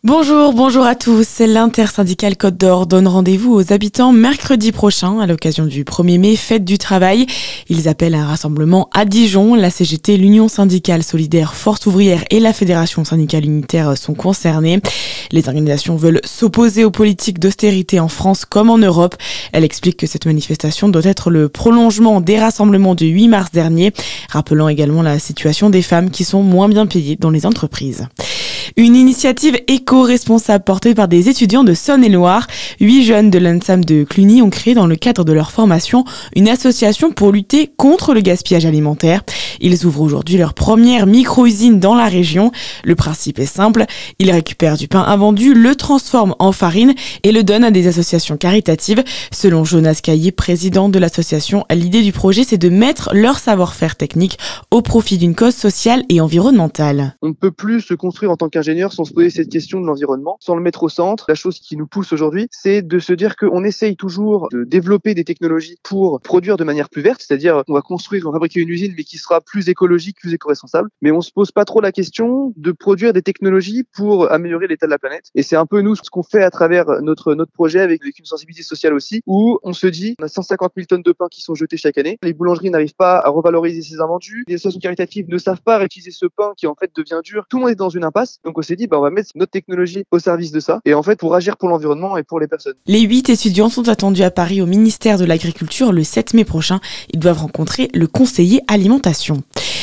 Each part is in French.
Bonjour à tous. L'intersyndicale Côte d'Or donne rendez-vous aux habitants mercredi prochain à l'occasion du 1er mai, fête du travail. Ils appellent à un rassemblement à Dijon. La CGT, l'Union syndicale solidaire Force ouvrière et la Fédération syndicale unitaire sont concernés. Les organisations veulent s'opposer aux politiques d'austérité en France comme en Europe. Elle explique que cette manifestation doit être le prolongement des rassemblements du 8 mars dernier, rappelant également la situation des femmes qui sont moins bien payées dans les entreprises. Une initiative éco-responsable portée par des étudiants de Saône-et-Loire. 8 jeunes de l'ENSAM de Cluny ont créé dans le cadre de leur formation une association pour lutter contre le gaspillage alimentaire. Ils ouvrent aujourd'hui leur première micro-usine dans la région. Le principe est simple, ils récupèrent du pain invendu, le transforment en farine et le donnent à des associations caritatives. Selon Jonas Caillé, président de l'association, l'idée du projet c'est de mettre leur savoir-faire technique au profit d'une cause sociale et environnementale. On ne peut plus se construire en tant qu'ingénieur sans se poser cette question de l'environnement, sans le mettre au centre. La chose qui nous pousse aujourd'hui, c'est de se dire qu'on essaye toujours de développer des technologies pour produire de manière plus verte, c'est-à-dire qu'on va construire, on va fabriquer une usine mais qui sera plus écologique, plus éco-responsable. Mais on se pose pas trop la question de produire des technologies pour améliorer l'état de la planète. Et c'est un peu nous ce qu'on fait à travers notre projet avec une sensibilité sociale aussi, où on se dit, on a 150 000 tonnes de pain qui sont jetées chaque année. Les boulangeries n'arrivent pas à revaloriser ces invendus. Les associations caritatives ne savent pas réutiliser ce pain qui en fait devient dur. Tout le monde est dans une impasse. Donc on s'est dit, on va mettre notre technologie au service de ça. Et en fait, pour agir pour l'environnement et pour les personnes. Les 8 étudiants sont attendus à Paris au ministère de l'Agriculture le 7 mai prochain. Ils doivent rencontrer le conseiller alimentation.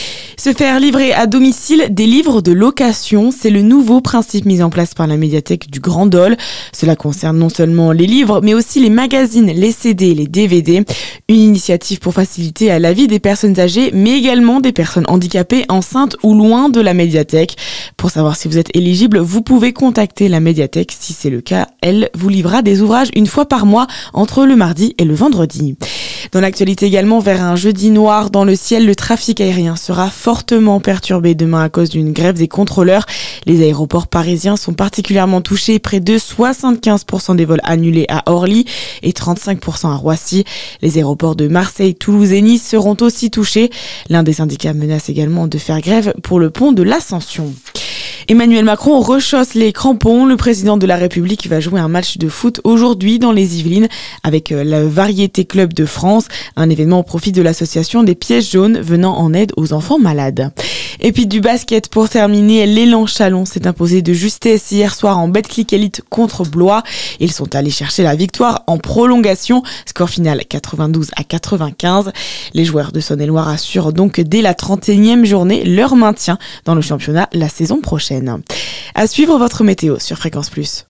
Se faire livrer à domicile des livres de location, c'est le nouveau principe mis en place par la médiathèque du Grand Dole. Cela concerne non seulement les livres, mais aussi les magazines, les CD, les DVD. Une initiative pour faciliter la vie des personnes âgées, mais également des personnes handicapées, enceintes ou loin de la médiathèque. Pour savoir si vous êtes éligible, vous pouvez contacter la médiathèque. Si c'est le cas, elle vous livrera des ouvrages une fois par mois entre le mardi et le vendredi. Dans l'actualité également, vers un jeudi noir dans le ciel, le trafic aérien sera fortement perturbé demain à cause d'une grève des contrôleurs. Les aéroports parisiens sont particulièrement touchés, près de 75% des vols annulés à Orly et 35% à Roissy. Les aéroports de Marseille, Toulouse et Nice seront aussi touchés. L'un des syndicats menace également de faire grève pour le pont de l'Ascension. Emmanuel Macron rechausse les crampons. Le président de la République va jouer un match de foot aujourd'hui dans les Yvelines avec la Variété Club de France, un événement au profit de l'association des Pièges jaunes venant en aide aux enfants malades. Et puis du basket pour terminer, l'Élan Chalon s'est imposé de justesse hier soir en Betclic Elite contre Blois. Ils sont allés chercher la victoire en prolongation, score final 92-95. Les joueurs de Saône-et-Loire assurent donc dès la 31e journée leur maintien dans le championnat la saison prochaine. À suivre votre météo sur Fréquence Plus.